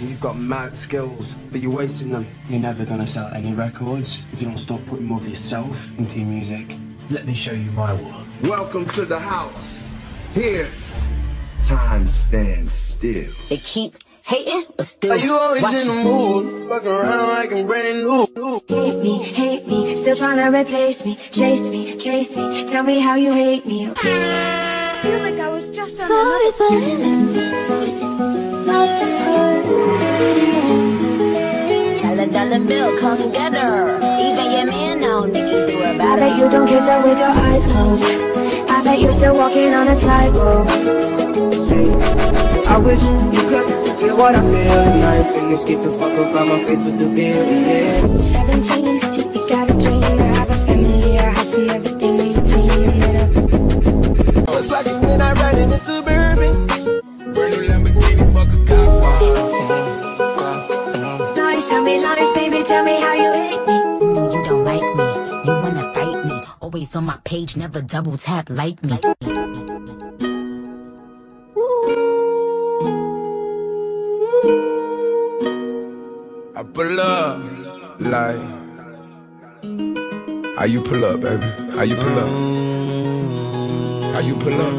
You've got mad skills, but you're wasting them. You're never gonna sell any records if you don't stop putting more of yourself into your music. Let me show you my world. Welcome to the house. Here, time stands still. They keep hating, but still Are you always watching. in the mood? Fuck around like I'm brand new. Hate me, still trying to replace me. Chase me, tell me how you hate me. I feel like I was just on Sorry, but it's nothing personal. Dollar bill, come get her. Even your man now, niggas do it I better. bet you don't kiss her with your eyes closed. I bet you're still walking on a tightrope. I wish you could feel what I feel tonight. Fingers get the fuck up out my face with the beer, yeah. 17, and we got a dream to have a family, a house and everything in between. It's like when I ride in the Suburban. Brand new Lamborghini, fuck a cop Lies, baby, tell me how you hate me. You don't like me, you wanna fight me. Always on my page, never double tap like me. I pull up, like, how you pull up, baby? How you pull up? How you pull up?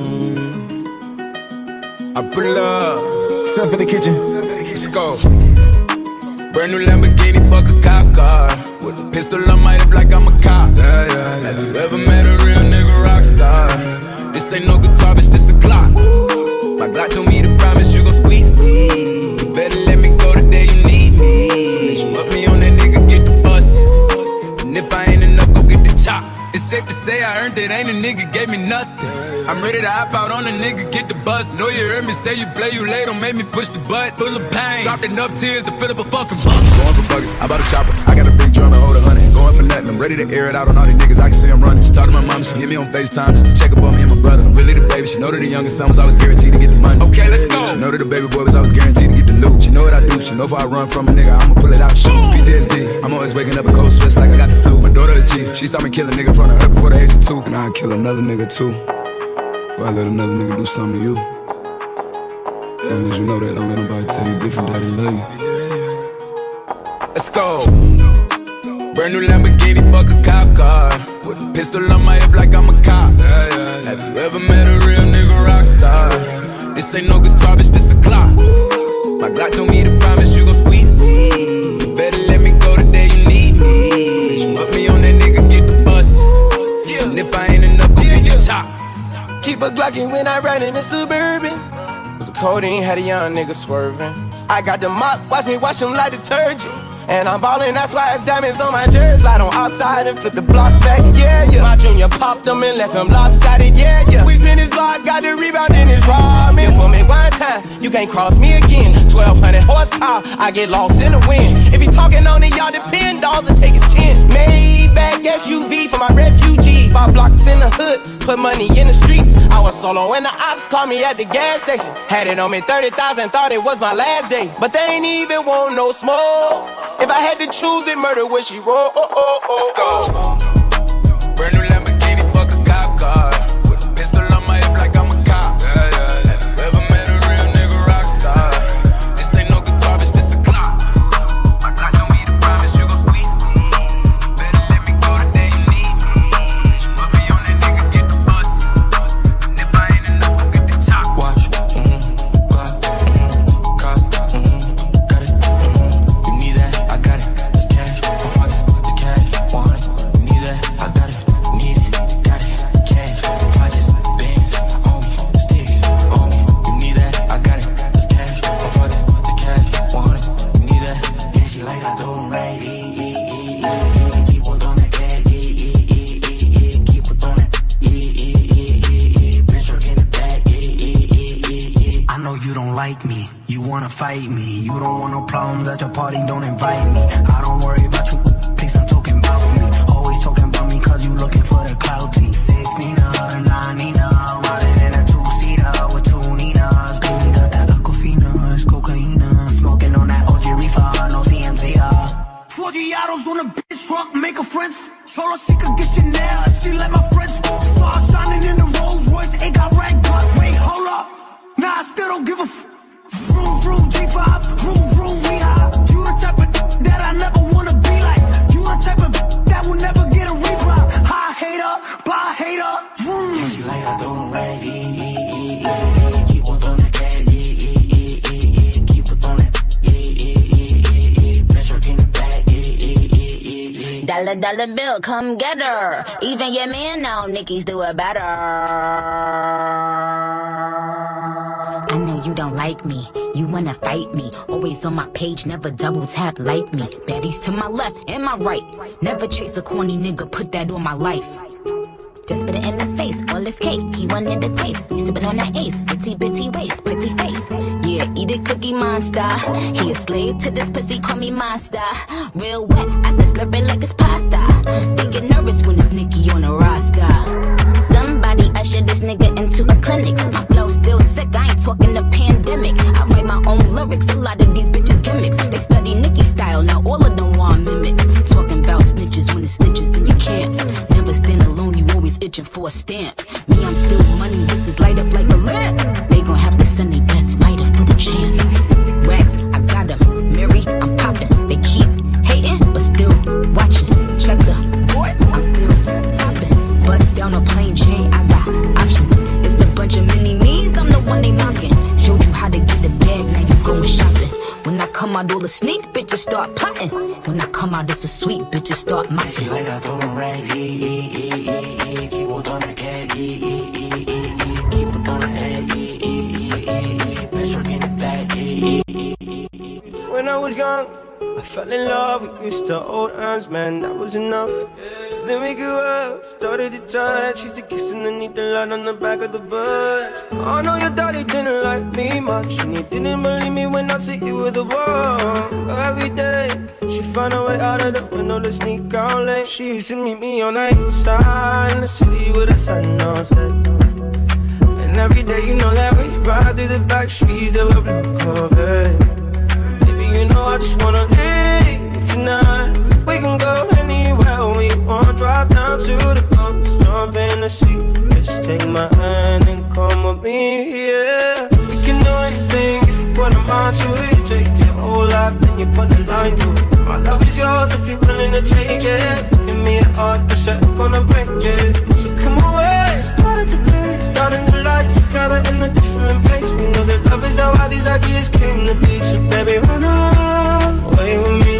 I pull up. Step in the kitchen. Let's go. Brand new Lamborghini, fuck a cop car. With a pistol on my hip like I'm a cop. Have you ever met a real nigga rock star? This ain't no guitar, bitch, this a Glock. My Glock told me to promise you gon' squeeze me. You better let me go the day you need me. So put me on that nigga, get the bus. And if I ain't enough, go get the chop. It's safe to say I earned it, ain't a nigga gave me nothing. I'm ready to hop out on a nigga, get the bus. Know you heard me say you play, you late, don't make me push the butt. Full of pain, dropped enough tears to fill up a fucking bucket. Going for buckets, I bought a chopper. I got a big drum to hold 100. Going for nothing, I'm ready to air it out on all these niggas, I can see I'm running. She talked to my mom, she hit me on FaceTime just to check up on me and my brother. I'm really the baby, she know that the youngest son was always guaranteed to get the money. Okay, let's go. She know that the baby boy was always guaranteed to get the loot. She know what I do, she know if I run from a nigga, I'ma pull it out, shoot. PTSD, I'm always waking up in cold sweats like I got the flu. My daughter a G, she saw me kill a nigga in front of her before the age of 2. And I'd kill another nigga too, before I let another nigga do something to you. As long as you know that, don't let nobody tell you different, daddy love you. Let's go. Brand new Lamborghini, fuck a cop car. With a pistol on my hip like I'm a cop. Have you ever met a real nigga rock star? This ain't no guitar, bitch, this a Glock. My Glock told me to promise you gon' squeeze me. You better let me go the day you need me. So put me on that nigga, get the bus. And if I ain't enough, go get the chop. Keep a Glockin' when I ride in the Suburban. Was a codeine, had a young nigga swerving. I got the mop, watch me wash him like detergent. And I'm ballin', that's why it's diamonds on my jersey. Slide on outside and flip the block back, yeah, yeah. My junior popped him and left him lopsided, yeah, yeah. We spin his block, got the rebound in his robbing. For me one time, you can't cross me again. 1200 horsepower, I get lost in the wind. If he talking on it, y'all depend, dolls and take his chin. Maybach SUV for my refugees. 5 blocks in the hood, put money in the streets. I was solo when the ops called me at the gas station. Had it on me 30,000, thought it was my last day. But they ain't even want no smoke. If I had to choose it, murder would she roll? Let's go. Brand new Lamborghini, fuck a cop car. With a pistol on my hip like I'm a cop. Have you ever met a real nigga rock star? This ain't no guitar, bitch, this a Glock. My Glock told me to promise you gon' squeeze me. Better let me go the day you need me. So put me on that nigga, get the bus. And if I ain't enough, go get the chop. Watch, Glock, cop, got it, you need that, I got it, it's cash, I'm pockets, it's cash, 100, you need that, I got it, need it, got it, cash, pockets, bands, on me, sticks, on me, you need that, I got it, it's cash, I'm pockets, it's cash, 100, you need that, yeah, she like I do right, keep on doing that cash, keep on doing that, bitch, work in the back, I know you don't like me, you wanna fight me, you don't want no problems at your party, don't invite me, I don't worry about you, please stop talking about me, always talking about me cause you looking for the clout team, 6 Nina, 9 Nina, riding in a 2-seater with 2 Ninas, baby got that Aquafina, it's cocaine, smoking on that OG reefer, no TMZ, 40 autos on a bitch truck, make a friends, told her she could get Chanel, and she let my friends, star shining in the Rolls Royce, it got red guts, wait, hold up, nah, I still don't give a vroom, vroom, G5, vroom, vroom, $1 bill, come get her. Even your man know Nicki's do it better. I know you don't like me, you wanna fight me. Always on my page, never double tap like me. Baddies to my left and my right. Never chase a corny nigga, put that on my life. Just put it in his face, all his cake. He wanted the taste, he sippin' on that ace. Bitty bitty waist, pretty face. Yeah, eat a cookie monster. He a slave to this pussy, call me monster. Real wet, I said slurp it like it's pasta. They get nervous when it's Nicki on the roster. Somebody usher this nigga into a clinic. My flow still sick, I ain't talking the pandemic. I write my own lyrics, a lot of these bitches gimmicks. They study Nicki style, now all of them want mimic. Talking about snitches when it's snitches and you can't. Never stand alone, you always itching for a stamp. Me, I'm still money, this is light up like a lamp. They gon' have to send their best fighter for the champ. Rex, I got them. Mary, I'm popping. They keep hating, but still watching. Check the boards, I'm still topping. Bust down a plain chain, I got options. It's a bunch of mini-me's, I'm the one they mocking. Showed you how to get the bag, now you going shopping. When I come out, all the sneak bitches start plotting. When I come out, it's a sweet bitches start mocking. When I was young, I fell in love, we used to hold hands, man, that was enough. Then we grew up, started to touch, used to kiss underneath the light on the back of the bus. I know your daddy didn't like me much, and he didn't believe me when I said you were the one. Every day, she found a way out of the window to sneak out late. She used to meet me on the east side in the city with the sun on set. And every day, you know that we ride through the back streets of a blue Corvette. You know I just wanna leave tonight. We can go anywhere we want. Drive down to the coast, jump in the sea. Just take my hand and come with me, yeah. We can do anything if you put a mind to it. Take your whole life, then you put a line through it. My love is yours if you're willing to take it. Give me a heart, cause I'm gonna break it. So come away, starting today, starting the lights together in a different place. We know that love is how these ideas came to be. So baby, run away with me.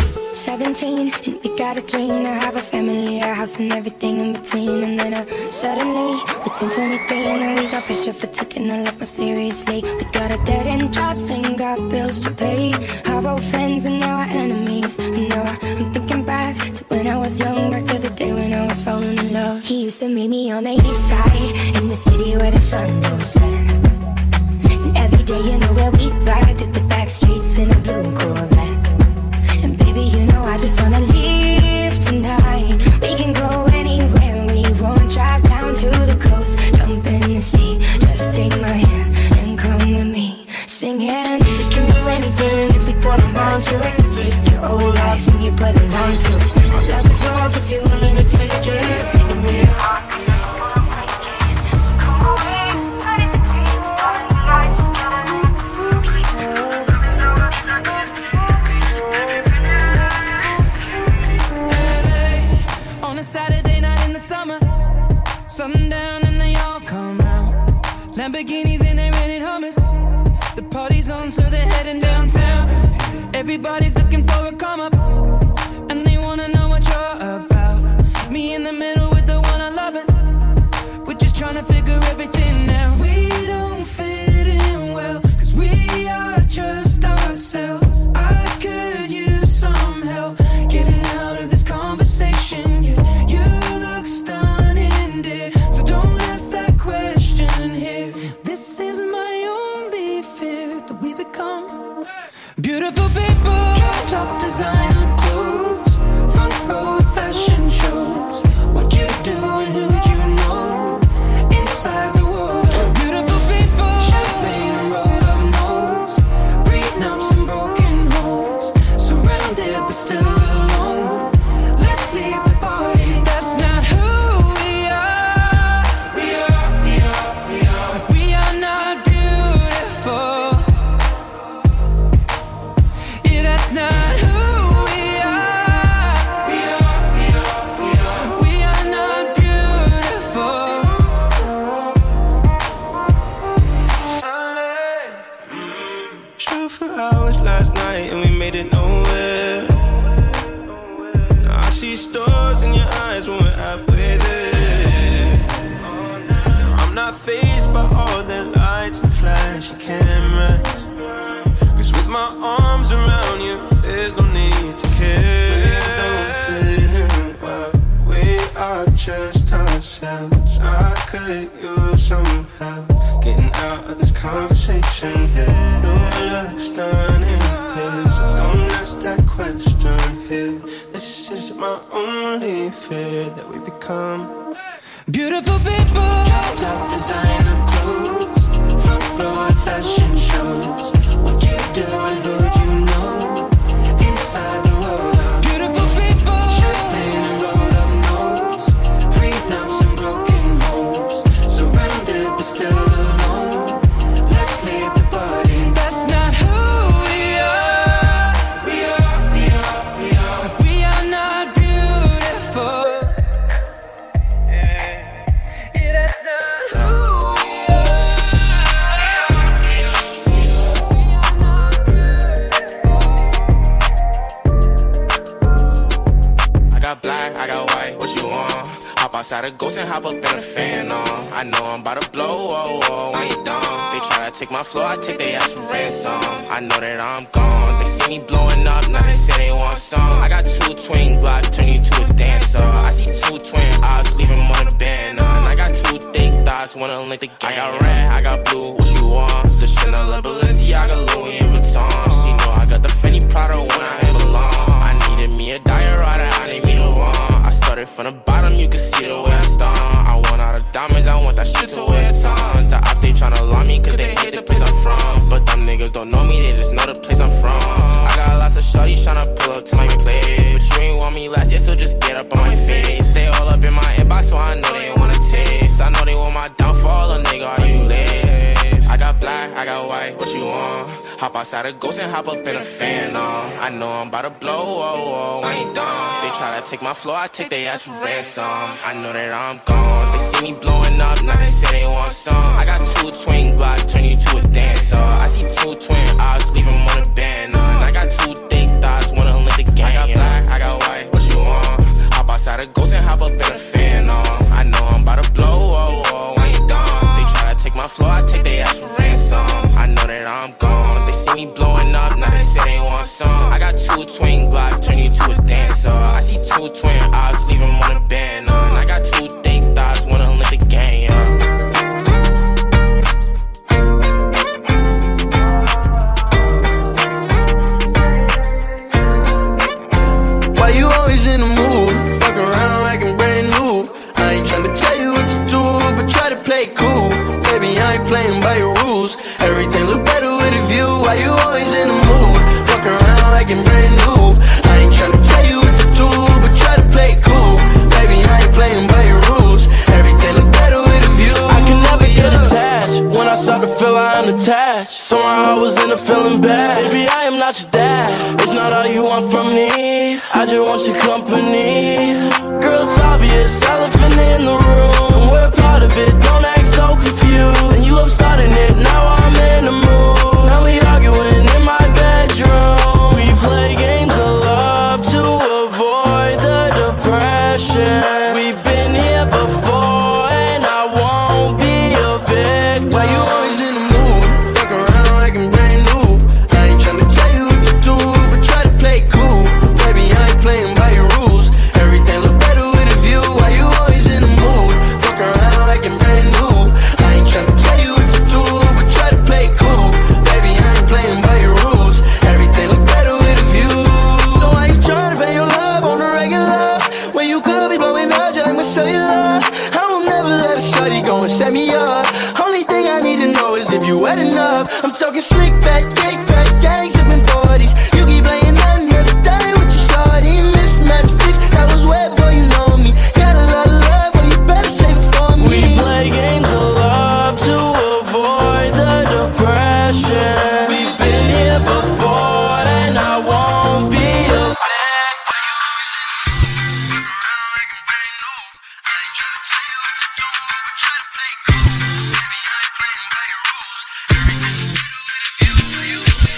17, and we got a dream to have a family, a house and everything in between. And then suddenly, we're 23 and then we got pressure for taking our life more seriously. We got a dead-end jobs and got bills to pay. Our old friends and now our enemies. And now I'm thinking back to when I was young, back to the day when I was falling in love. He used to meet me on the east side, in the city where the sun don't set. And every day, you know where we ride through the back streets in a blue Corvette. And baby, you know I just wanna leave tonight. We can go anywhere we want. Drive down to the coast, jump in the sea. Just take my hand and come with me, singing. We can do anything if we put our minds to it. Take your whole life and you put a line to it. My love is yours if you're willing to take it. Give me your heart, cause I'm gonna break it. So come away, starting to taste, starting the lights together in a different place. Love is all these ideas. On a Saturday night in the summer, sundown and they all come out. Lamborghinis and they rented hummus. The party's on, so they're heading downtown. Everybody's looking for a come up, and they wanna know what you're about. Me in the middle with the one I love it. We're just trying to figure everything out. We don't fit in well, cause we are just ourselves. I could use some help getting out of this conversation. Yeah, you look stunning, dear, so don't ask that question here. This is my only fear, that we become beautiful people. Top designer clothes, front row at fashion shows. What you do and who'd you know? Inside the world of beautiful people. Champagne and rolled up nose, prenups and broken homes. Surrounded but still alone. Let's leave the party. That's not who we are. We are not beautiful. Yeah, that's not who we are. We are not beautiful. True for hours last night and we made it nowhere. Now I see stars in your eyes when we're halfway there. I'm not fazed by all the lights and flashy cameras, 'cause with my arms around you, there's no need to care. We don't fit in well, we are just ourselves. I could use some help getting out of this conversation here. Your looks stunning, please don't ask that question here. This is my only fear, that we become beautiful people. Top designer clothes, front row at fashion shows. What you do and who you know inside the world of beautiful people. Champagne and rolled up nose, prenups and broken homes. Surrounded but still alone. Let's leave the party. That's not who we are. We are not beautiful. Yeah, that's not who we are. We are not beautiful. I got black, I got white, what you want? Hop outside a ghost and hop up in a fan on. I know I'm about to blow, oh, oh, when you done. They try to take my flow, I take their ass for ransom. I know that I'm gone, they see me blowing up, now they say they want some. I got 2 twin blocks, turn you to a dancer. I see 2 twin eyes, leave them on the banner. And I got 2 thick thighs, wanna link the game. I got red, I got blue, what you want? The Chanel, Balenciaga, Louis Vuitton. She know I got the Fendi Prada when I ain't belong. I needed me a diorite, I need me the one. I started from the bottom, you can see the way I start. I want all the diamonds, I want that shit to wear a ton. The op, they tryna lie me, 'cause they hate the place I'm from. But them niggas don't know me, they just know the place I'm from. I got lots of shorties tryna pull up to my place, but you ain't want me last year, so just get up on my face. They all up in my inbox, so I know they wanna taste. I know they want my downfall, a nigga, are you lazy? I got black, I got white, what you want? Hop outside a ghost and hop up in a fan on. I know I'm about to blow, oh, oh, when you done. They try to take my flow, I take their ass for ransom. I know that I'm gone, they see me blowing up, now they say they want some. I got 2 twin blocks, turn you to a dancer. I see 2 twin eyes, leave them on a banner. And I got 2 thick thighs, wanna link the game. I got black, I got white, what you want? Hop outside a ghost and hop up in a fan on. I know I'm about to blow, oh, oh, when you done. They try to take my flow, I take their ass for ransom. I know that I'm gone, they see me blowing up, now they say they want some. I got 2 twin blocks, turn you to a dancer. I see 2 twin eyes, leave them on a banner. And I got 2 thick thighs, wanna link the game. Why you always in the mood? Fuck around like I'm brand new. I ain't tryna tell you what to do, but try to play cool. Baby, I ain't playing by your rules. Everything look better with a view. Why you always in the mood? Fuck around like I'm brand new. I ain't tryna tell you what to do, but try to play cool. Baby, I ain't playing by your rules. Everything look better with a view. I can never get attached. When I start to feel I unattached, somehow I was in a feeling bad. Baby, I am not your dad. It's not all you want from me, I just want your company. Girl, it's obvious, elephant in the room. We're part of it, don't act so confused. And you love starting it, now I'm in the mood. Now we arguing in my bedroom. We play games of love to avoid the depression. We've been here before and I won't be a victim. Why you always in the mood? Fuck around like I'm brand new. I ain't tryna tell you what to do, but try to play cool. Baby, I ain't playing by your rules. Everything look better with a view. Why you always in the mood? Fuck around like I'm brand new. I ain't tryna tell you what to do, but try to play cool. Baby, I ain't playing by your rules. Everything look better with a view. So why you tryna pay your love on the regular, when you could be blowing up just like my cellular? I will never let a shorty go and set me up. Only thing I need to know is if you wet enough. I'm talking slick back, kick back, gang sipping 40s. You keep playing another day with your shorty. Mismatch fix, that was wet before you know me. Got a lot of love, but you better save it for me. We play games of love to avoid the depression. We've been here before and I won't be a victim. Baby, I ain't playing by your rules. Everything look better with a view.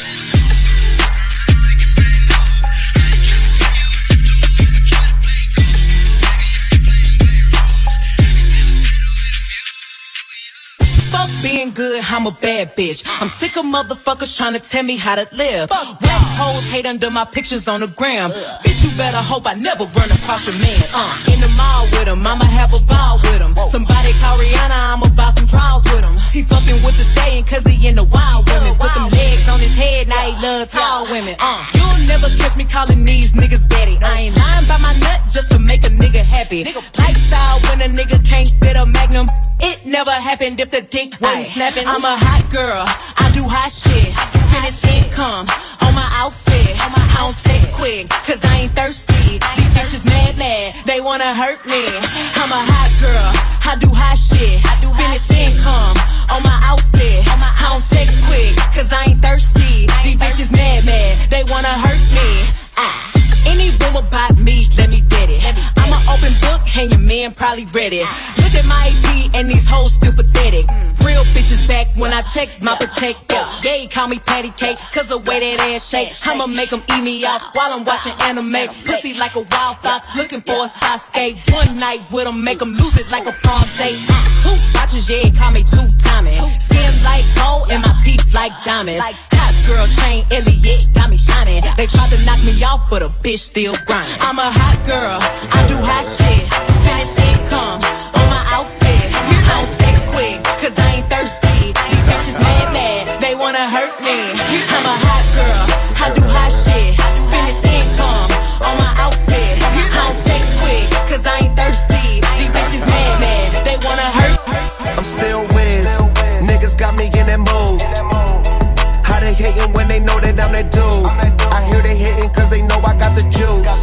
I'm a bad bitch. I'm sick of motherfuckers trying to tell me how to live. Black hoes hate under my pictures on the gram. Bitch, you better hope I never run across your man. In the mall with him, I'ma have a ball with him. Somebody call Rihanna, I'ma buy some draws with him. He fucking with the stallion cause he into wild women. Put them legs on his head, now he love tall women. You'll never catch me calling these niggas daddy. I ain't lying by my nut just to make a nigga happy. Lifestyle when a nigga can't fit a magnum. It never happened if the dick wasn't snapping. I'm a hot girl, I do hot shit. Finish income on my outfit. I don't text quick, cause I ain't thirsty. These bitches mad, they wanna hurt me. I'm a hot girl, I do hot shit. Finish income on my outfit. I don't text quick, cause I ain't thirsty. These bitches mad, they wanna hurt me. Any room about me, let me get it. I'm an open book, and your man probably read it. Look at my AP and these hoes still pathetic. Real bitches back when I check my protector. Yeah, he call me patty cake, cause the way that ass shake. I'ma make them eat me out while I'm watching anime. Pussy like a wild fox, looking for a Sasuke. One night with him, make them lose it like a prom date. Two watches, yeah, call me two-timing. Skin like gold and my teeth like diamonds. Hot girl chain, Elliot, got me shining. They tried to knock me off, but a bitch still grinding. I'm a hot girl, I do hot shit. Finish income on my outfit. I don't text quick, cause I ain't thirsty. These bitches mad, they wanna hurt me. I'm a hot girl, I do hot shit. Finish income on my outfit. I don't text quick, cause I ain't thirsty. These bitches mad, they wanna hurt. I'm still whiz, niggas got me in that mood. How they hating when they know that I'm that dude? I hear they hating cause they know I got the juice.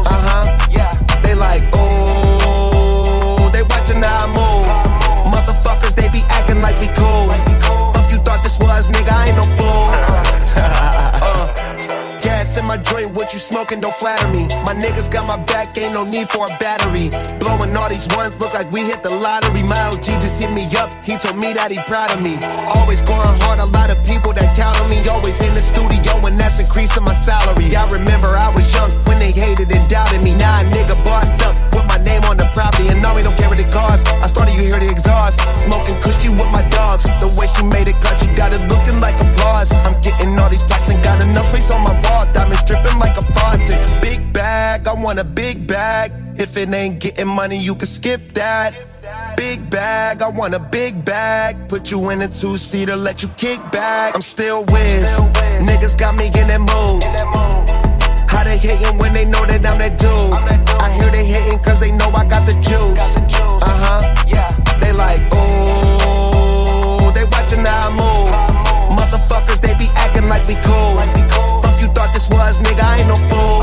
They like, ooh, they watching how I move. Motherfuckers, they be acting like we cool. Fuck you thought this was, nigga, I ain't no fool. Gas in my joint, what you smoking, don't flatter me. My niggas got my back, ain't no need for a battery. Blowing all these ones, look like we hit the lottery. My OG just hit me up, he told me that he proud of me. Always going hard, a lot of people that count on me. Always in the studio, and that's increasing my salary. I remember I was young when they hated and doubted me. Now a nigga bossed up, put my name on the property. And now we don't care what it costs. I started, you hear the exhaust. Smoking cushy with my dogs. The way she made it cut, you got it looking like applause. I'm getting all these plaques and got enough space on my wall. Diamonds dripping like a faucet. Big bag, I want a big bag. If it ain't getting money, you can skip that. Big bag, I want a big bag. Put you in a two-seater, let you kick back. I'm still whiz, niggas got me in that mood. How they hating when they know that I'm that dude? I hear they hating cause they know I got the juice. They like, ooh, they watching how I move. Motherfuckers, they be acting like we cool. Fuck you thought this was, nigga, I ain't no fool.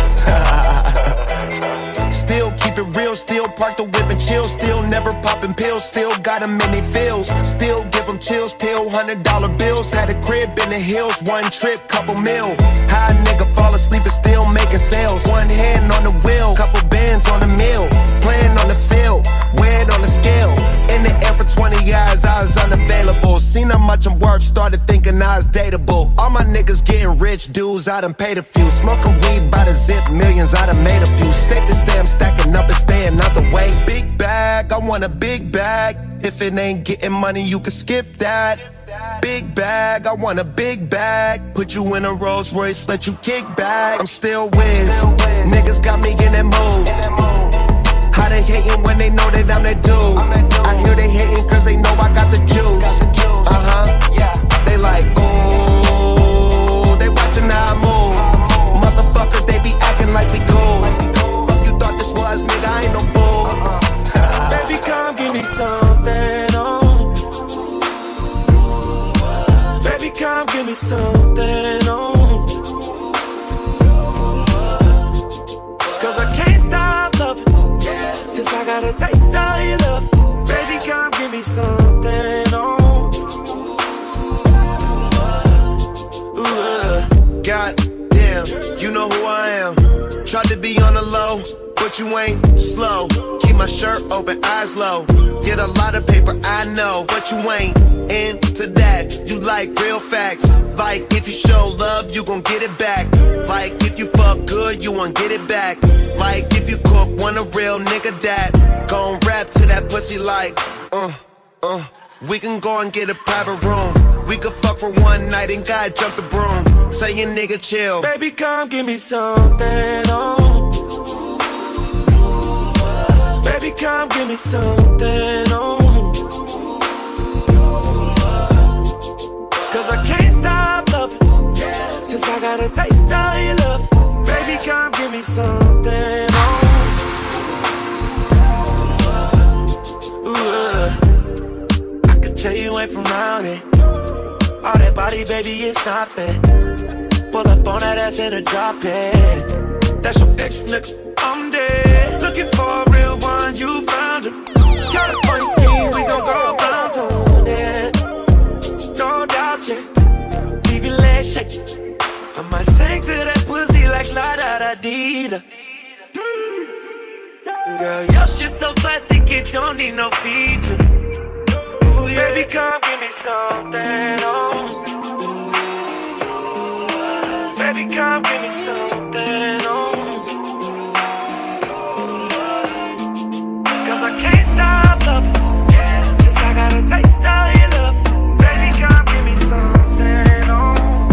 Still keep it real, still park the whip and chill. Still never popping pills, still got them in they feels. Still give them chills, pill, $100 bills. Had a crib in the hills, one trip, couple mil. High nigga fall asleep and still making sales. One hand on the wheel, couple bands on the mill. Playing on the field, weighed on the scale. In the air for 20 years, I was unavailable. Seen how much I'm worth, started thinking I was dateable. All my niggas getting rich, dudes, I done paid a few. Smoking weed by the zip, millions, I done made a few. Stay to stay, I'm stacking up and staying out the way. Big bag, I want a big bag. If it ain't getting money, you can skip that. Big bag, I want a big bag. Put you in a Rolls Royce, let you kick back. I'm still whiz, niggas got me in that mood. How they hating when they know that I'm that dude? I hear they hating cause they know I got the juice. They like, ooh, they watching how I move. Motherfuckers, they be acting like we cool. Fuck you thought this was, nigga, I ain't no fool. Baby, come give me something, oh. Baby, come give me something, oh. Cause I can't stop loving, since I got a taste of your love. Baby, come give me something, oh. God damn, you know who I am. Tried to be on the low, but you ain't slow. Keep my shirt open, eyes low. Get a lot of paper, I know, but you ain't into that. You like real facts. Like if you show love, you gon' get it back. Like if you fuck good, you won't get it back. Like if you cook, want a real nigga that gon' rap to that pussy like We can go and get a private room. We could fuck for one night and God jump the broom. Say your nigga chill. Baby, come give me something, oh. Baby, come give me something, oh. Cause I can't stop loving, since I got a taste of your love. Baby, come give me something, oh. I can tell you ain't from round it. All that body, baby, it's not fair. Pull up on that ass in a drop it. That's your ex, nigga, I'm dead. Looking for a real one, you found her. California king, we gon' go bounce on it. No doubt, yeah. Leave your legs shaking. I might sing to that pussy like la da da dee da. Girl, your shit so classic, it don't need no features. Ooh, yeah. Baby, come give me something, oh. Baby, come give me something, oh. Cause I can't stop loving, since I got a taste of your love. Baby, come give me something, oh.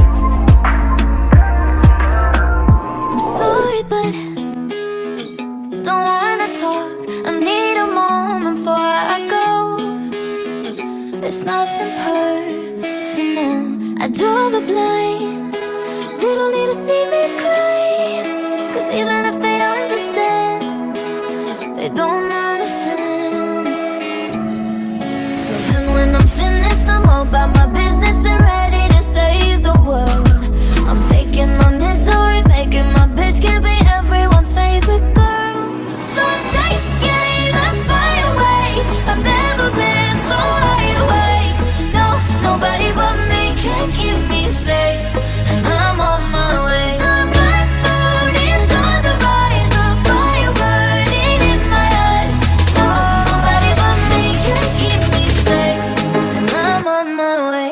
I'm sorry, but don't wanna talk. I need a moment before I go. It's nothing personal. I draw the blinds. They don't need to see me cry. Cause even if they understand, they don't understand. So then when I'm finished, I'm all about my business and ready to save the world. I'm taking my misery, making my bitch can be everyone's favorite girl. So take aim and fly away. I've never been so wide awake. No, nobody but me can keep me safe. And I'm on my way. The blackbird is on the rise. The fire burning in my eyes. No, nobody but me can keep me safe. And I'm on my way.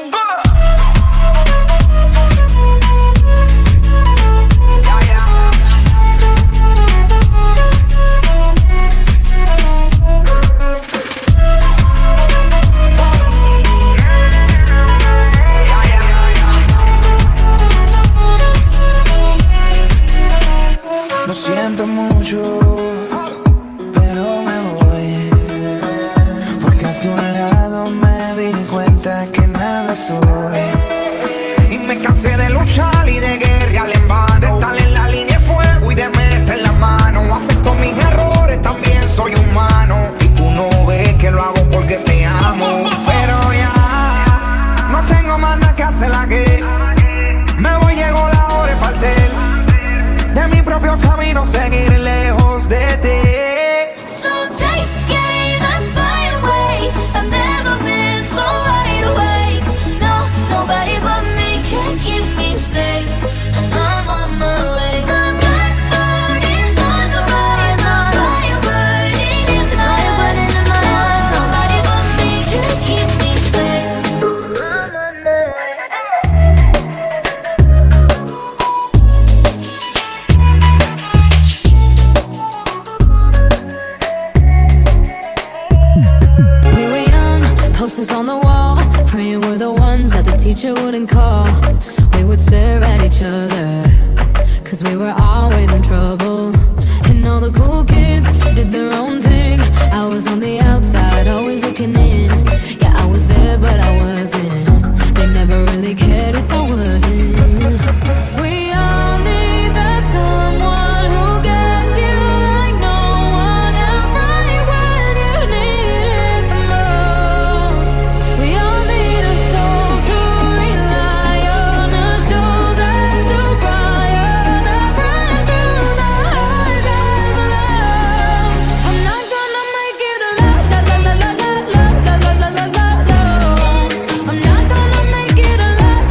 Lo siento mucho, pero me voy. Porque a tu lado me di cuenta que nada soy. Y me cansé de luchar y de guerrear en vano. De estar en la línea de fuego y de meter la mano. Acepto mis errores, también soy humano. Y tú no ves que lo hago porque te amo. Pero ya, no tengo más nada que hacer aquí. Me voy, llegó la hora de partir. De mi propio camino, seguir lejos de ti. So take aim and fly away. I've never been so wide awake. No, nobody but me can keep me safe. And I'm on my way. The blackbird is on the rise. The fire burning in my eyes. Nobody but me can keep me safe. I'm on my way. We were young, posters on the wall, praying we're the ones that the teacher wouldn't call. We would stare at each other, cause we were always in trouble. And all the cool kids did their own thing. I was on the outside, always looking in. Yeah, I was there, but I wasn't. They never really cared if I wasn't. We all need that someone who gets you like no one else, right when you need it the most. We all need a soul to rely on, a shoulder to cry on, a friend through the highs and the lows. I'm not gonna make it alone. I'm not gonna make it alone.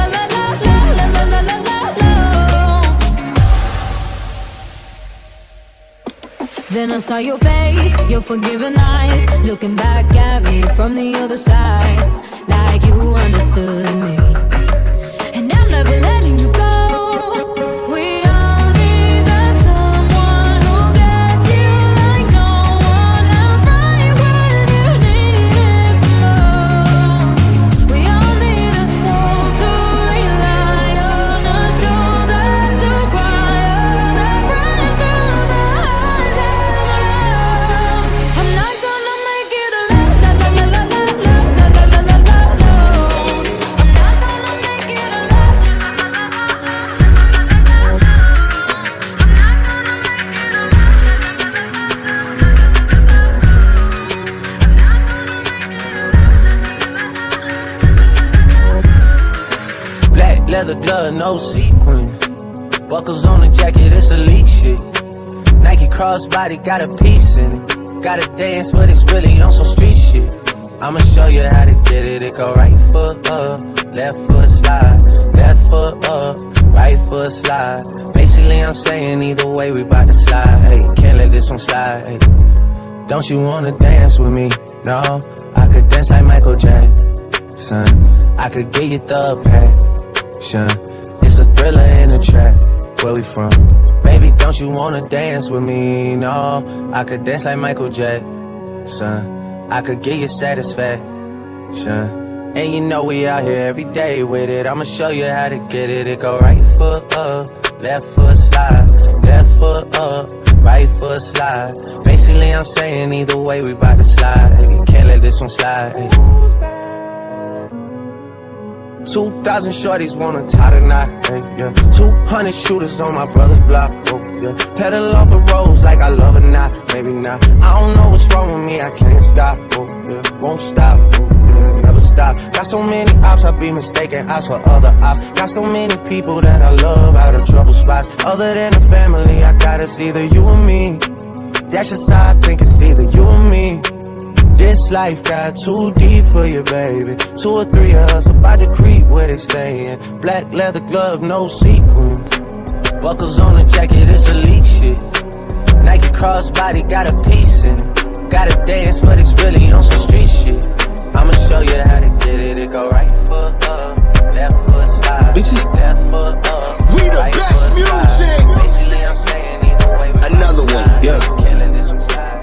Then I saw your face, your forgiving eyes, looking back at me from the other side, like you understood me. And I'm never letting you go. We all need that someone who gets you like no one else, right when you need it the most. leather glove, no sequin. Buckles on the jacket, it's elite shit. Nike crossbody, got a piece in it. Gotta dance, but it's really on some street shit. I'ma show you how to get it. It go right foot up, left foot slide. Left foot up, right foot slide. Basically, I'm saying either way, we bout to slide. Hey, can't let this one slide. Hey. Don't you wanna dance with me? No, I could dance like Michael Jackson. I could get you the passion. It's a thriller in the track. Where we from? Baby, don't you wanna dance with me? No, I could dance like Michael Jackson. I could get you satisfaction. And you know we out here every day with it. I'ma show you how to get it. It go right foot up, left foot slide. Left foot up, right foot slide. Basically, I'm saying either way, we bout to slide. Hey, can't let this one slide. Hey. 2,000 shorties wanna tie the knot, hey, yeah. 200 shooters on my brother's block, oh, yeah. Pedal off the roads like I love it, not, maybe not. I don't know what's wrong with me, I can't stop, oh, yeah. Won't stop, oh, yeah. Never stop. Got so many ops, I be mistaken ops for other ops. Got so many people that I love out of trouble spots. Other than the family, I got it's either you or me. That's just how I think it's either you or me. This life got too deep for you, baby. 2 or 3 of us about to creep where they stayin'. Black leather glove, no sequins. Buckles on the jacket, it's elite shit. Nike crossbody, got a piece in it. Gotta dance, but it's really on some street shit. I'ma show you how to get it. It go right foot up, left foot slide. Left foot up, we the right best music. Basically, I'm saying either way. Another one, yeah. Can't let this one slide.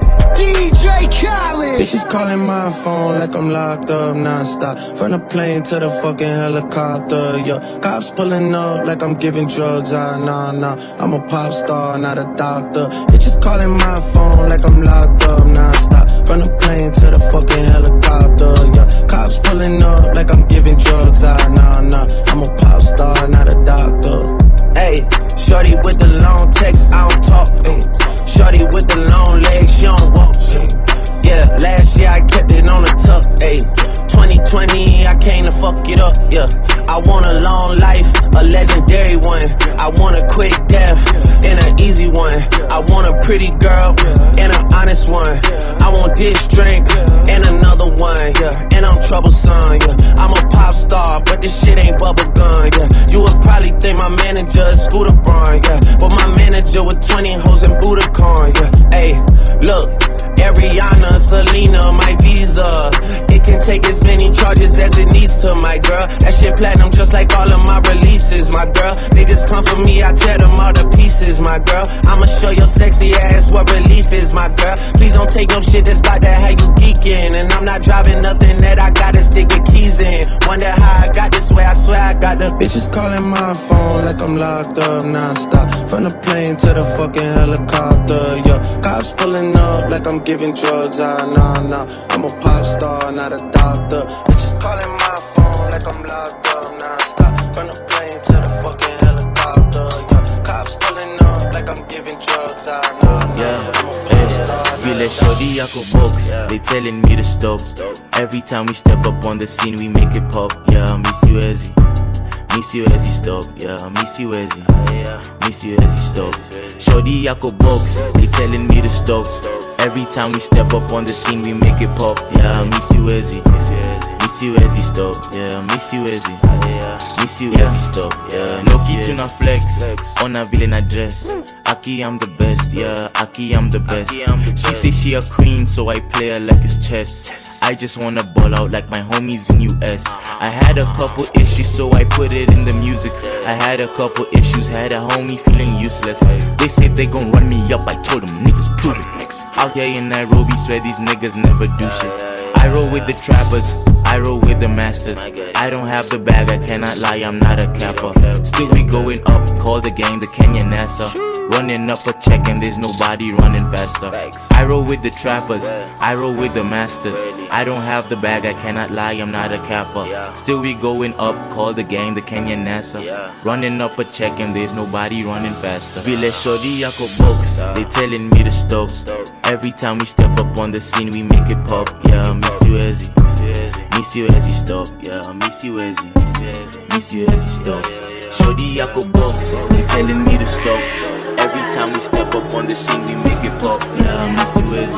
DJ Khaled. Bitches calling my phone like I'm locked up non-stop. From the plane to the fucking helicopter, yo. Cops pulling up like I'm giving drugs, nah. I'm a pop star, not a doctor. Bitches calling my phone like I'm locked up non-stop. From the plane to the fucking helicopter, yo. Cops pulling up like I'm giving drugs, nah. I'm a pop star, not a doctor. Hey, shorty with the long text, I don't talk, ay. Shorty with the long legs, she don't walk, ay. Yeah, last year I kept it on the tuck, ayy. 2020, I came to fuck it up, yeah. I want a long life, a legendary one. I want a quick death, and an easy one. I want a pretty girl, and an honest one. I want this drink, and another one, yeah. And I'm troublesome, yeah. I'm a pop star, but this shit ain't bubblegum, yeah. You would probably think my manager is Scooter Braun, yeah. But my manager with 20 hoes and Budokan, yeah. Ayy, look. Ariana, Selena, my visa. It can take as many charges as it needs to, my girl. That shit platinum just like all of my releases, my girl. Niggas come for me, I tear them all to pieces, my girl. I'ma show your sexy ass what relief is, my girl. Please don't take no shit that's about that how you geeking. And I'm not driving nothing that I gotta stick the keys in. Wonder how I got this way, I swear I got the bitches calling my phone like I'm locked up non-stop. From the plane to the fucking helicopter, yo. Cops pulling up like I'm giving drugs, nah. I'm a pop star, not a doctor. Bitches calling my phone like I'm locked up non-stop. From the plane to the fucking helicopter, yo. Cops pulling up like I'm giving drugs, nah. Village shorty, I go box. They telling me to stop. Every time we step up on the scene, we make it pop. Yeah, miss you Ezzy. Miss you as he stop, yeah, miss you as he stop. Shorty, I go box, they telling me to stop. Every time we step up on the scene, we make it pop. Yeah, miss you as he stop. Yeah, miss you as he stop. Yeah, no key to not flex on a villain address. Aki, I'm the best, yeah, Aki, I'm the best. She say she a queen, so I play her like it's chess. I just wanna ball out like my homies in US. I had a couple issues, so I put it in the music. I had a couple issues, had a homie feeling useless. They said they gon' run me up, I told them niggas prove it. Out here in Nairobi, swear these niggas never do shit. I roll with the trappers, I roll with the masters. I don't have the bag, I cannot lie, I'm not a capper. Still we going up, call the gang the Kenyan NASA. Running up a check and there's nobody running faster. I roll with the trappers, I roll with the masters. I don't have the bag, I cannot lie, I'm not a capper. Still we going up, call the gang the Kenyan NASA. Running up a check and there's nobody running faster. Village shorty, I go box, they telling me to stop. Every time we step up on the scene, we make it pop. Yeah, miss you Ezzy. Miss you as he stop, yeah, miss you as he stop. Shorty, I go box, they telling me to stop. Every time we step up on the scene, we make it pop. Yeah, miss you as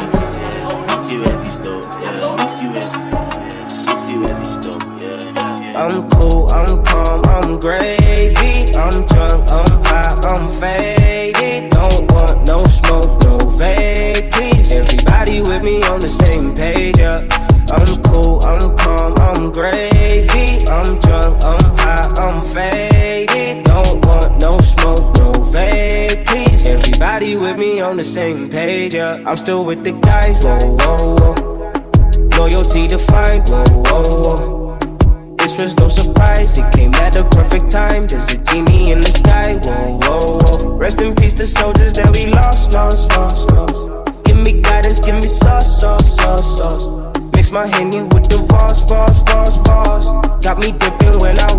he stop. Yeah, miss you as he stop. Yeah, I'm cool, I'm calm, I'm gravy. I'm drunk, I'm high, I'm faded. Don't want no smoke, no vape, please. Everybody with me on the same page, yeah. I'm cool, I'm calm, I'm gravy. I'm drunk, I'm high, I'm faded. Don't want no smoke, no vape, please. Everybody with me on the same page, yeah. I'm still with the guys, whoa, whoa, whoa. Loyalty defined, whoa, whoa, whoa. This was no surprise, it came at the perfect time. There's a genie in the sky, whoa, whoa, whoa. Rest in peace to soldiers that we lost. Give me guidance, give me sauce. Mix my Henny with the Voss. Got me dipping when I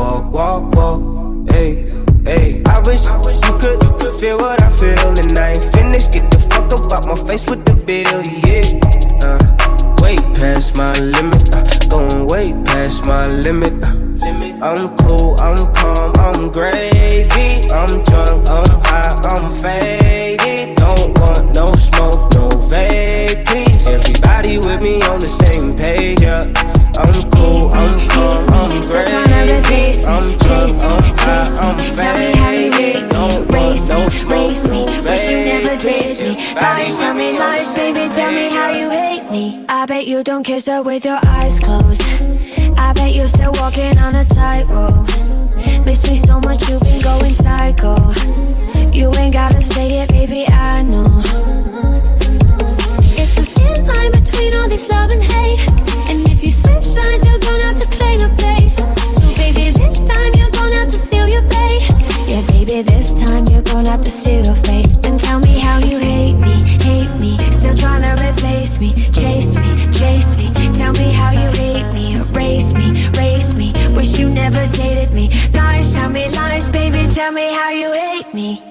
walk. Hey, I wish you could feel what I feel. And I ain't finished, get the fuck up out my face with the bill, yeah. Way past my limit, going way past my limit. I'm cool, I'm calm, I'm gravy. I'm drunk, I'm high, I'm faded. Don't want no smoke, no vape, please. Everybody with me on the same page, yeah. I'm cool, I'm calm, I'm gravy. I'm drunk, I'm high, I'm faded. Don't want no smoke, no vape, please. Tell me lies, baby, tell me how you hate me. I bet you don't kiss her with your eyes closed. I bet you're still walking on a tightrope. Miss me so much, you've been going psycho. You ain't gotta say it, baby, I know. It's a thin line between all this love and hate. And if you switch sides, you're gonna have to claim a place. So baby, this time you're gonna have to seal your fate. Yeah, baby, this time you're gonna have to seal your fate. And tell me how you hate me. Still trying to replace me, chase me. Tell me how you hate me, erase me. Wish you never dated me. Lies, tell me lies, baby, tell me how you hate me.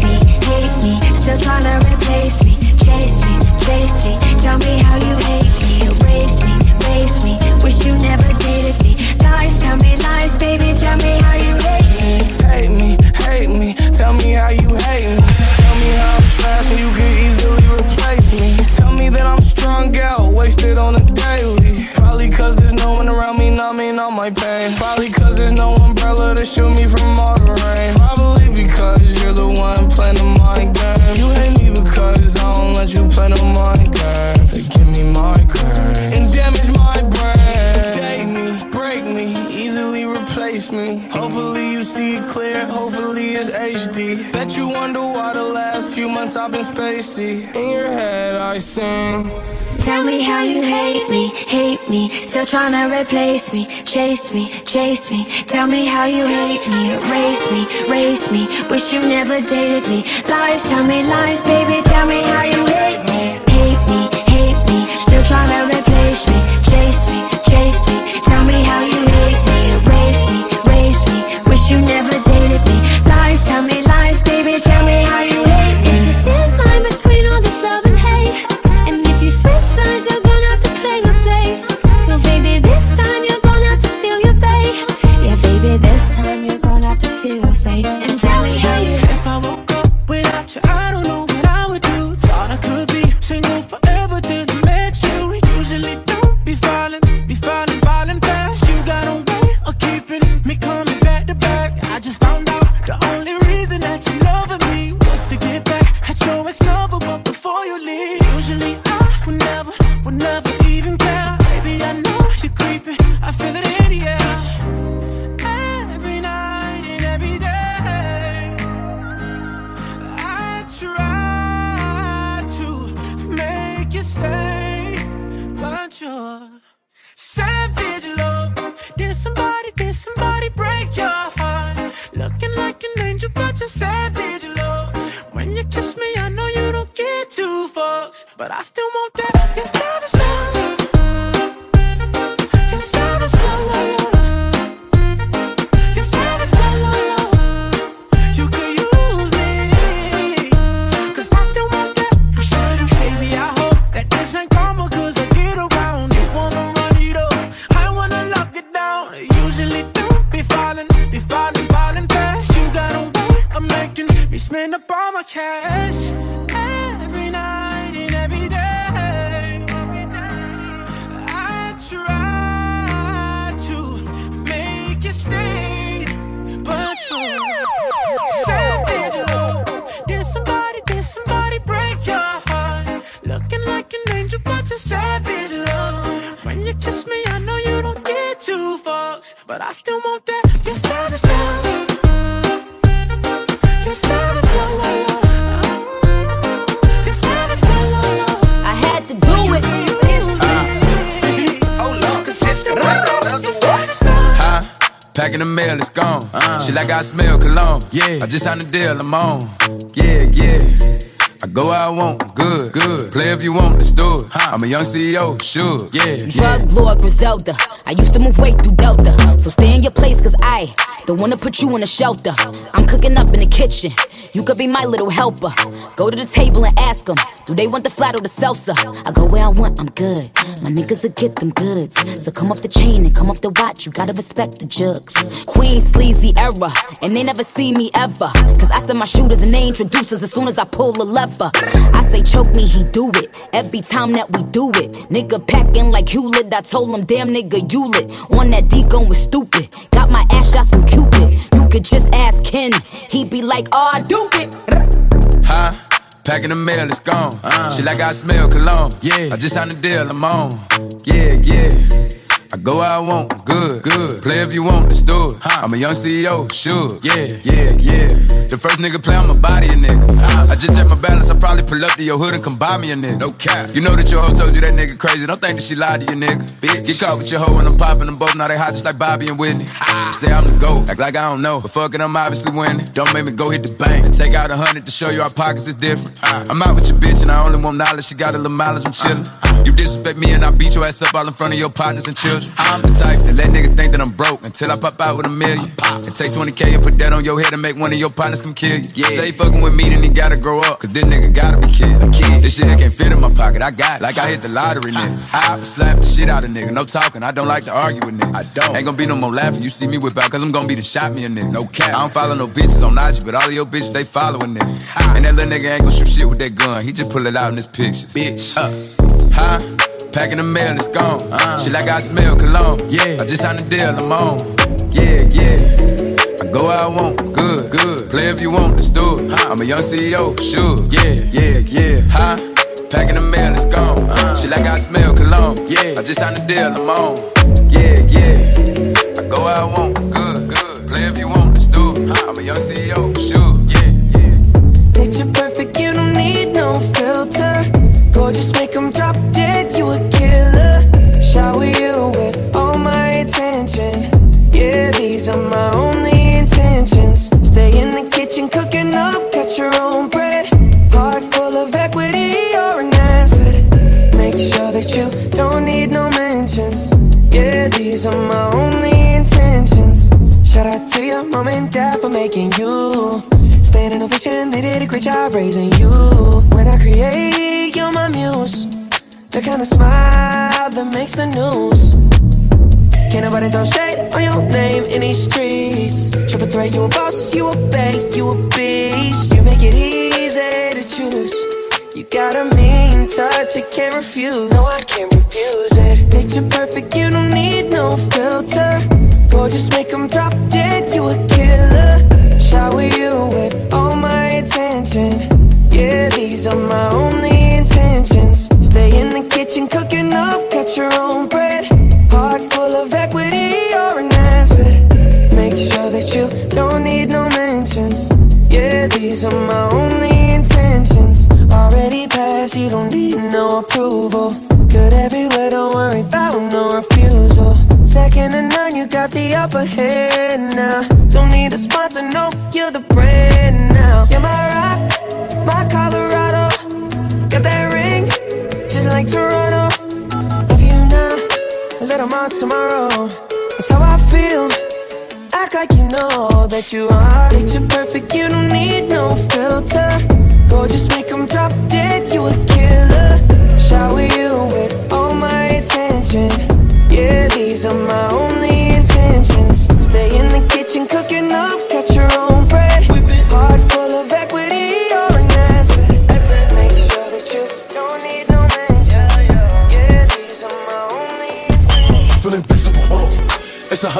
Still trying to replace me, chase me. Tell me how you hate me, erase me. Wish you never dated me. Lies, tell me lies, baby, tell me how you hate me. Hate me, tell me how you hate me. Tell me how I'm trash and you can easily replace me. Tell me that I'm strung out, wasted on a daily. Probably cause there's no one around me numbing all my pain. Probably cause there's no umbrella to shield me from all the rain. Probably because you're the one playing the mind game. You hate me because I don't let you play the mind game. They give me migraines and damage my brain. Date me, break me, easily replace me. Hopefully you see it clear, hopefully it's HD. Bet you wonder why the last few months I've been spacey. In your head I sing. Tell me how you hate me. Still trying to replace me, chase me. Tell me how you hate me, erase me. Wish you never dated me. Lies, tell me lies, baby, tell me how you hate me. Still trying to replace me, chase me. Tell me how you hate me, erase me. Wish you never dated me. Lies, tell me lies, baby, tell me how you hate me. It's a thin line between all this love and hate. And if you switch sides, you're gonna have to claim a place. So baby, this time you're gonna have to seal your fate. Yeah, baby, this time you're gonna have to seal your fate. And tell me how you. If I woke up without you, I don't know what I would do. Thought I could be single forever till I met you. Usually don't be falling fast. You got a way of keeping me coming back to back. I just found out the only reason that you loving me was to get back at your ex-lover, but before you leave, usually I would never even care. Baby, I know you're creeping, I feel it in the air. Every night and every day, I try to make you stay, but you're savage love. Did somebody break your heart? Looking like an angel, but you're savage love. When you kiss me, I know you don't get two fucks, but I still want that. You're savage love. You're savage love. You're savage love. You can use me, cause I still want that. Baby, I hope that this ain't karma, cause I get around. You wanna run it up, I cash every night and every day. I try to make you stay, but you savage love. Did somebody break your heart? Looking like an angel, but you're savage love. When you kiss me, I know you don't get two fucks, but I still want that. You're savage love. You're savage love. You're savage love. I had to do it. Oh Lord, cause just the right on the Packing the mail, it's gone. She like I smell cologne. Yeah, I just signed the deal, I'm on. Yeah. I go where I want, good. Play if you want, let's do it. I'm a young CEO, sure, yeah. Drug lord Griselda, I used to move weight through Delta. So stay in your place, cause I don't wanna put you in a shelter. I'm cooking up in the kitchen, you could be my little helper. Go to the table and ask them, do they want the flat or the salsa? I go where I want, I'm good. My niggas will get them goods. So come off the chain and come off the watch, you gotta respect the jugs. Queen sleazy era, and they never see me ever. Cause I send my shooters and they introduce us as soon as I pull a lever. I say choke me, he do it. Every time that we do it. Nigga packing like Hewlett. I told him, damn nigga, you lit. On that D gon' was stupid. Got my ass shots from Cupid. You could just ask Ken. He be like, oh, I do it. Packing the mail, it's gone. She like I smell cologne. Yeah, I just signed the deal, I'm on. Yeah. I go where I want, good. Play if you want, let's do it. I'm a young CEO, sure, yeah. The first nigga play on my body, a nigga. I just check my balance, I probably pull up to your hood and come buy me a nigga. No cap. You know that your hoe told you that nigga crazy. Don't think that she lied to you, nigga. Bitch, get caught with your hoe and I'm popping them both. Now they hot just like Bobby and Whitney. Say I'm the GOAT, act like I don't know. But fuck it, I'm obviously winning. Don't make me go hit the bank and take out 100 to show you our pockets is different. I'm out with your bitch and I only want knowledge. She got a little mileage, I'm chillin'. You disrespect me and I beat your ass up all in front of your partners and children. I'm the type that let nigga think that I'm broke until I pop out with $1 million. And take 20K and put that on your head and make one of your partners come kill you. Yeah. Say fucking with me, then he gotta grow up, cause this nigga gotta be kid. This shit here can't fit in my pocket, I got it, like I hit the lottery, nigga. I slap the shit out of nigga, no talking, I don't like to argue with niggas. I don't. Ain't gonna be no more laughing, you see me whip out, cause I'm gonna be the shot me a nigga, no cap. I don't follow no bitches on IG, but all of your bitches, they following nigga. And that little nigga ain't gonna shoot shit with that gun, he just pull it out in his pictures. Bitch, packing the mail, it's gone. She like I smell cologne. Yeah, I just signed the deal, I'm on. Yeah. I go where I want, good. Play if you want, let's do it. I'm a young CEO, sure. Yeah. Packing the mail, it's gone. She like I smell cologne. Yeah, I just signed the deal, I'm on. Yeah. I go where I want, good. Play if you want, let's do it. I'm a young CEO, sure. Yeah. Picture perfect, you don't need no filter. Gorgeous, make them drop dead, you a killer. Shower you with all my attention. Yeah, these are my only intentions. Stay in the kitchen, cooking up, cut your own bread. Heart full of equity, you're an asset. Make sure that you don't need no mentions. Yeah, these are my only intentions. Shout out to your mom and dad for making you. Staying in a vision, they did a great job raising you. When I create, you're my muse. The kind of smile that makes the news. Can't nobody throw shade on your name in these streets. Triple threat, you a boss, you a bank, you a beast. You make it easy to choose. You got a mean touch, I can't refuse. No, I can't refuse it. Picture perfect, you don't need no filter. Gorgeous, make them drop dead, you a killer. Shower you with all my attention. Yeah, these are my only intentions. Stay in the kitchen, cooking up, cut your own bread. Heart full of equity, you're an asset. Make sure that you don't need no mentions. Yeah, these are my only intentions. Already passed, you don't need no approval. Good everywhere, don't worry about no refusal. Second to none, you got the upper hand now. Don't need a sponsor, no, you're the brand now. You're my rock, my Colorado. Got that ring, just like Toronto. Love you now, a little more tomorrow. That's how I feel, act like you know that you are. Picture perfect, you don't need no filter. Gorgeous, make them drop dead, you a killer. Shower you with all my attention. Yeah, these are my only intentions. Stay in the kitchen, cooking up, cut your own bread. Heart full of equity, you're an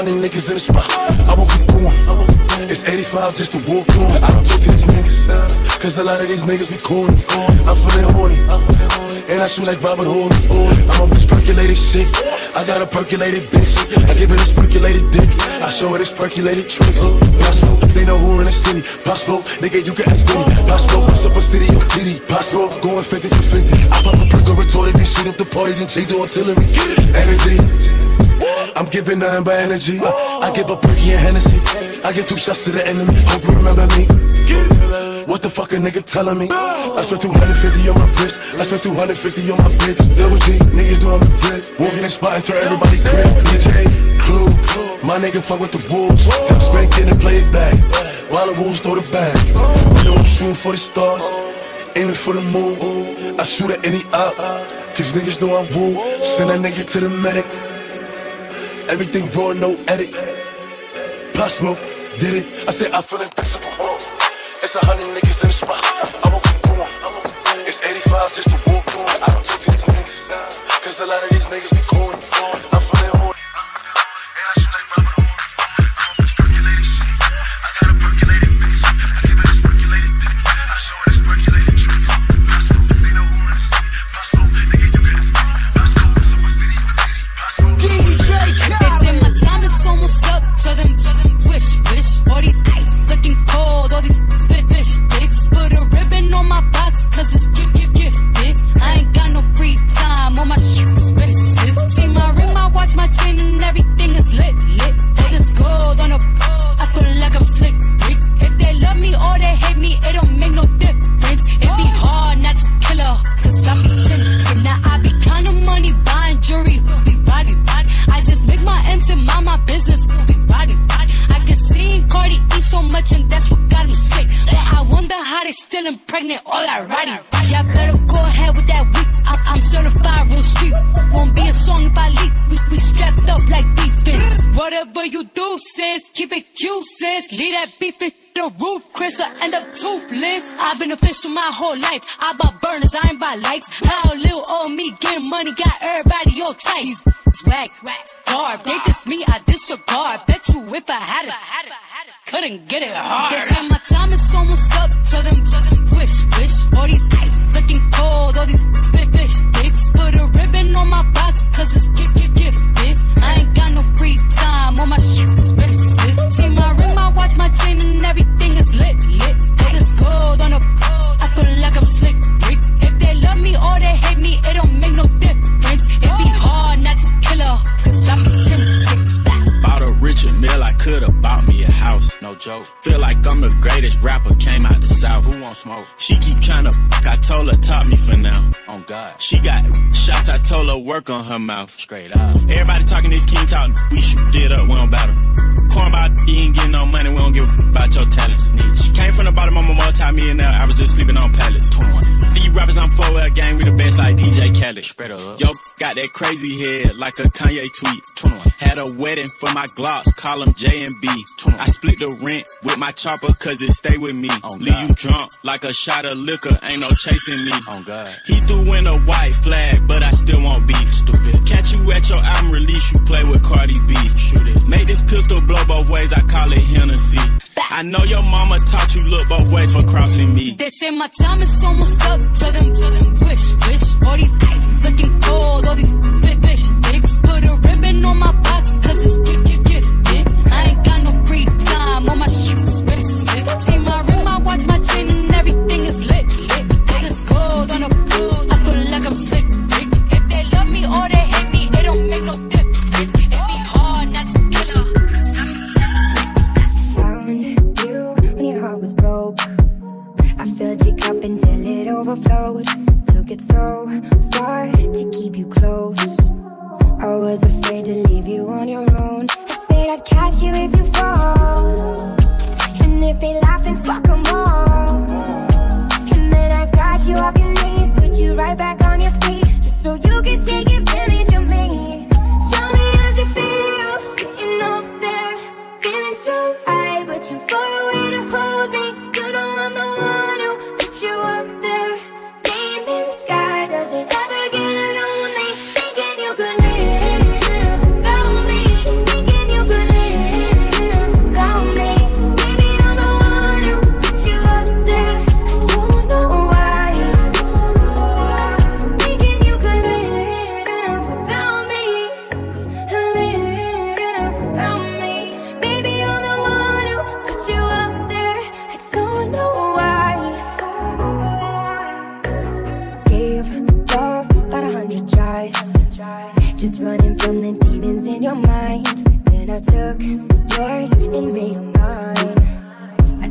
100 niggas in the spot. I won't keep going. It's 85 just to walk on. I don't talk to these niggas, cause a lot of these niggas be corny. I'm feeling horny, and I shoot like Robert Horry. I'm off this percolated shit. I got a percolated bitch. I give her this percolated dick. I show her this percolated tricks. Possible, they know who in the city. Possible, nigga, you can ask Diddy. Possible, what's up a city on titty. Possible, going 50 for 50. I pop a perk or retorted, then shoot up the party, then change the artillery. Energy, I'm giving nothing but energy. I give a perky and Hennessy. I get 2 shots to the enemy. Hope you remember me. What the fuck a nigga telling me? I spent 250 on my wrist. I spent 250 on my bitch. Double G, niggas doing the grip. Walking in spot and turn everybody grip. DJ, Clue, my nigga fuck with the wolves. Tell Spank in and play it back, while the wolves throw the bag. I know I'm shooting for the stars, aiming for the moon. I shoot at any op, cause niggas know I'm woo. Send that nigga to the medic. Everything raw, no edit. Pop Smoke, did it. I said I feel invincible. It's 100 niggas in the spot. I won't keep going. It's 85 just to walk on. I don't talk to these niggas, cause a lot of these niggas be corny. I'm feeling horny, and I shoot like Robert Horry. I'm off this percolated shit. I got a percolated bitch. I give her this percolated dick. I show her this percolated tricks. Possible, they know who in the city. Possible, nigga, you can ask me. Possible, what's up a city on titty. Possible, DJ Khaled. They say my time is almost up. So them wish. All these ice looking cold. All these put a ribbon on my box, cause it's gifted. I ain't got no free time, all my shit expensive. See my ring, my watch, my chain, and everything is lit. All this gold on a pole, I feel like I'm slick. If they love me or they hate me, it don't make no difference. It be hard not to kill her, cause I be tempted. Now I be counting money, buying jewelry, be body. I just make my ends and mind my business, be body. I can see Cardi eat so much and that's what got him sick. But I wonder how they still impregnate all that writing. Y'all better go ahead with that week. I'm certified real street. Won't be a song if I leak. We strapped up like defense. Whatever you do, sis, keep it cute, sis. Leave that beef in the roof, Chris, I end up toothless. I've been official my whole life. I bought burners, I ain't buy lights. How little old me getting money got everybody all tight. Swag, garb, they diss me, I disregard. Bet you if I had it, couldn't get it hard. They say my time is almost up, so them wish. All these ice looking cold, all these fish dicks. Put a ribbon on my box, cause it's gifted. I ain't got no free time, all my shit expensive. See my ring, my watch, my chain, and everything is lit. All this gold on a pole, I feel like I'm slick. If they love me or they hate me, it don't make no difference. It be hard not to kill her, cause I'm tempted. Bought a Richard Mill, I could've bought me a house. No joke. Feel like I'm the greatest rapper, came out the South. Who won't smoke? She keep tryna I told her top me for now. On God. She got shots, I told her work on her mouth. Straight up. Everybody talking this king talk, we shoot it up, we don't battle. Cornball, you ain't getting no money, we don't give about your talent. Snitch. Came from the bottom, I'm a multi-millionaire, I was just sleeping on pallets. 21. These rappers I'm 4L gang, we the best like DJ Khaled. Spread up. Yo, got that crazy head like a Kanye tweet. 21. Had a wedding for my Glocks, call them J and B. 21. I split the rent with my chopper cause it stay with me. Leave you drunk like a shot of liquor, ain't no chasing me. God. He threw in a white flag, but I still won't beef. Stupid. Catch you at your album release, you play with Cardi B. Shoot it. Make this pistol blow both ways, I call it Hennessy. I know your mama taught you look both ways for crossing me. They say my time is almost up, so them wish. All these ice looking cold, all these fish dicks. Put a ribbon on my box, cause it's gifted. I ain't got no free time, all my shit expensive. See my ring, my watch, my chain, and everything is lit. All this gold on a pole, I feel like I'm slick. If they love me or they hate me, it don't make no difference. It be hard not to kill her. Found you when your heart was broke. I filled your cup until it overflowed. Took it so far to keep you close. I was afraid to leave you on your own. I said I'd catch you if you fall, and if they laugh then fuck them all. And then I got you off your knees, put you right back on your feet, just so you can take advantage of me. Tell me how's it feel, sitting up there, feeling so high, but too far away to hold me. You know I'm the one who put you up there. Name in the sky, does it ever get lonely? Thinking you could live without me, thinking you could live.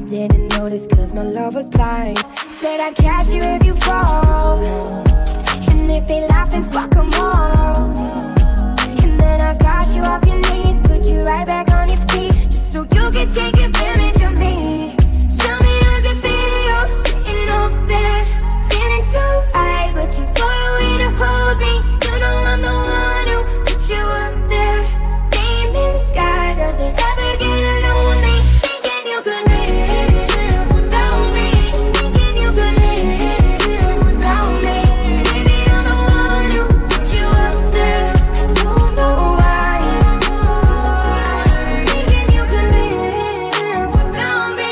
didn't notice cause my love was blind. Said I'd catch you if you fall, and if they laugh then fuck them all. And then I got you off your knees, put you right back on your feet, just so you can take advantage of me. Tell me how's it feel, sitting up there, feeling so high, but you far away to hold me. You know I'm the one who put you up there, name in the sky. Does it ever get lonely, thinking you could live without me, thinking you could live without me? Maybe I'm the one who put you up there, I don't know why. Thinking you could live without me,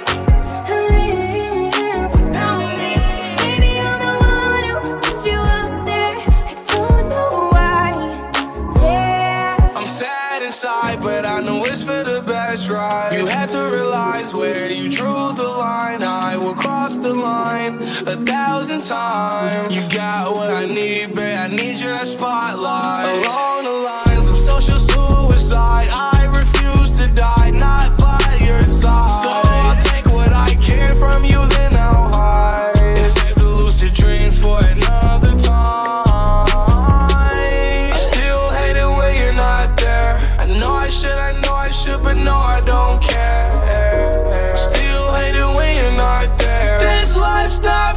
live without me. Maybe I'm the one who put you up there, I don't know why. Yeah. I'm sad inside, but I know it's for the best, right? You had to realize where you drew the line. I will cross the line 1,000 times. You got what I need, babe, I need your spotlight. Along the lines of social suicide, I refuse to die, not by your side. So I'll take what I can from you, then I'll hide, and save the lucid dreams for another time. I still hate it when you're not there. I know I should, but no, I don't care. Still hate it when you're not there. This life's not